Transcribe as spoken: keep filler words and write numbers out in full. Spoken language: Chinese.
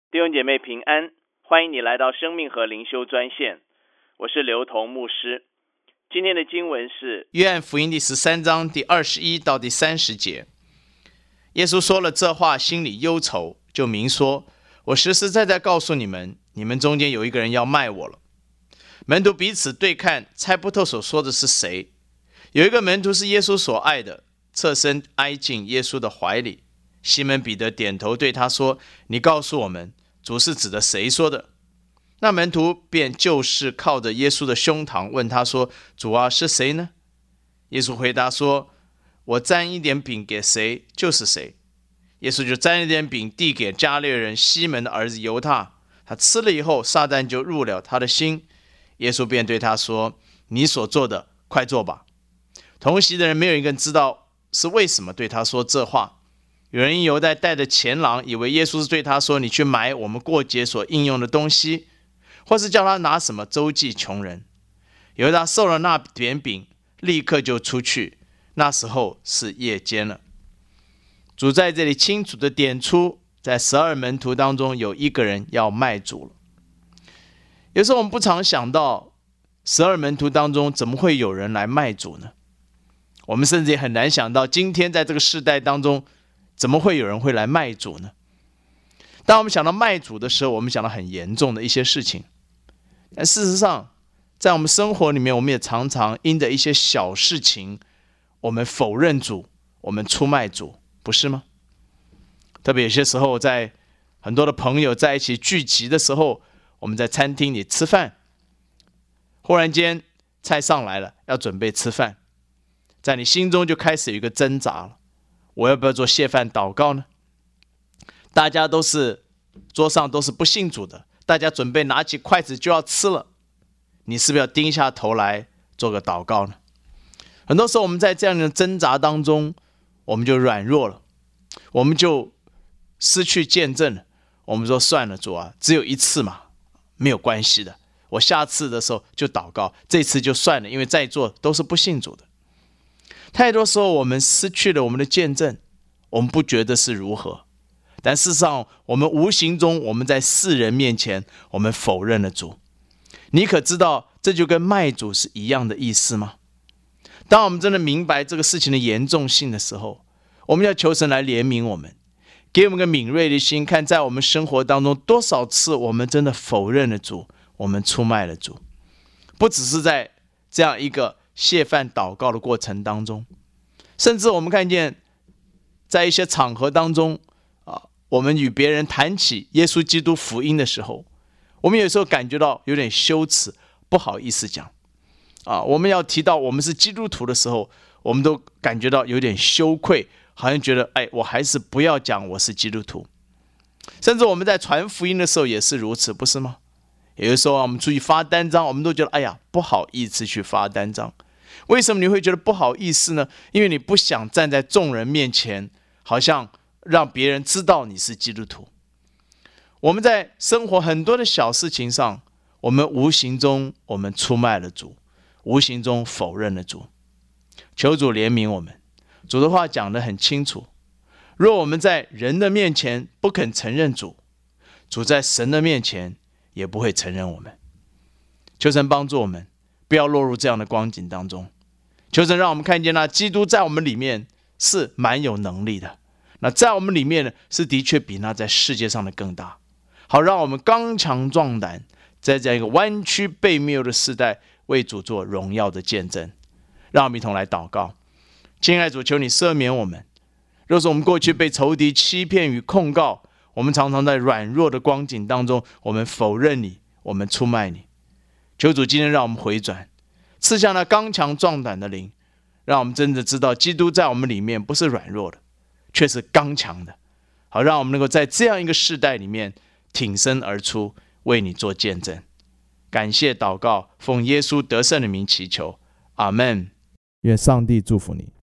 弟兄姐妹平安，欢迎你来到生命和灵修专线，我是刘同牧师。今天的经文是约翰福音第十三章第二十一到第三十节。耶稣说了这话，心里忧愁，就明说：我实实在在告诉你们，你们中间有一个人要卖我了。门徒彼此对看，猜不透所说的是谁。有一个门徒是耶稣所爱的，侧身挨进耶稣的怀里。西门彼得点头对他说：你告诉我们，主是指的谁说的？那门徒便就是靠着耶稣的胸膛问他说：主啊，是谁呢？耶稣回答说：我沾一点饼给谁，就是谁。耶稣就沾一点饼递给加略人西门的儿子犹大，他吃了以后，撒旦就入了他的心。耶稣便对他说：你所做的，快做吧。同席的人没有一个人知道是为什么对他说这话。有人因犹大带着钱囊，以为耶稣是对他说：你去买我们过节所应用的东西，或是叫他拿什么周济穷人。犹大受了那点饼，立刻就出去，那时候是夜间了。主在这里清楚地点出，在十二门徒当中有一个人要卖主了。有时候我们不常想到，十二门徒当中怎么会有人来卖主呢？我们甚至也很难想到，今天在这个世代当中，怎么会有人会来卖主呢？当我们想到卖主的时候，我们想到很严重的一些事情。但事实上，在我们生活里面，我们也常常因着一些小事情，我们否认主，我们出卖主，不是吗？特别有些时候，在很多的朋友在一起聚集的时候，我们在餐厅里吃饭，忽然间菜上来了，要准备吃饭，在你心中就开始有一个挣扎了，我要不要做谢饭祷告呢？大家都是桌上都是不信主的，大家准备拿起筷子就要吃了，你是不是要低下头来做个祷告呢？很多时候我们在这样的挣扎当中，我们就软弱了，我们就失去见证了。我们说算了，主啊，只有一次嘛，没有关系的，我下次的时候就祷告，这次就算了，因为在座都是不信主的。太多时候我们失去了我们的见证，我们不觉得是如何，但事实上我们无形中，我们在世人面前，我们否认了主。你可知道这就跟卖主是一样的意思吗？当我们真的明白这个事情的严重性的时候，我们要求神来怜悯我们，给我们个敏锐的心，看在我们生活当中多少次我们真的否认了主，我们出卖了主。不只是在这样一个谢饭祷告的过程当中，甚至我们看见在一些场合当中、啊、我们与别人谈起耶稣基督福音的时候，我们有时候感觉到有点羞耻，不好意思讲、啊、我们要提到我们是基督徒的时候，我们都感觉到有点羞愧，好像觉得哎，我还是不要讲我是基督徒。甚至我们在传福音的时候也是如此，不是吗？有的时候我们出去发单张，我们都觉得哎呀，不好意思去发单张。为什么你会觉得不好意思呢？因为你不想站在众人面前，好像让别人知道你是基督徒。我们在生活很多的小事情上，我们无形中我们出卖了主，无形中否认了主。求主怜悯我们。主的话讲得很清楚，若我们在人的面前不肯承认主，主在神的面前也不会承认我们。求神帮助我们，不要落入这样的光景当中。求神让我们看见那基督在我们里面是蛮有能力的，那在我们里面呢，是的确比那在世界上的更大，好让我们刚强壮胆，在这样一个弯曲被谬的时代，为主做荣耀的见证。让我们一同来祷告。亲爱的主，求你赦免我们。若是我们过去被仇敌欺骗与控告，我们常常在软弱的光景当中，我们否认你，我们出卖你。求主今天让我们回转，赐下那刚强壮胆的灵，让我们真的知道基督在我们里面不是软弱的，却是刚强的，好让我们能够在这样一个世代里面挺身而出，为你做见证。感谢祷告，奉耶稣得胜的名祈求，阿们。 愿上帝祝福你。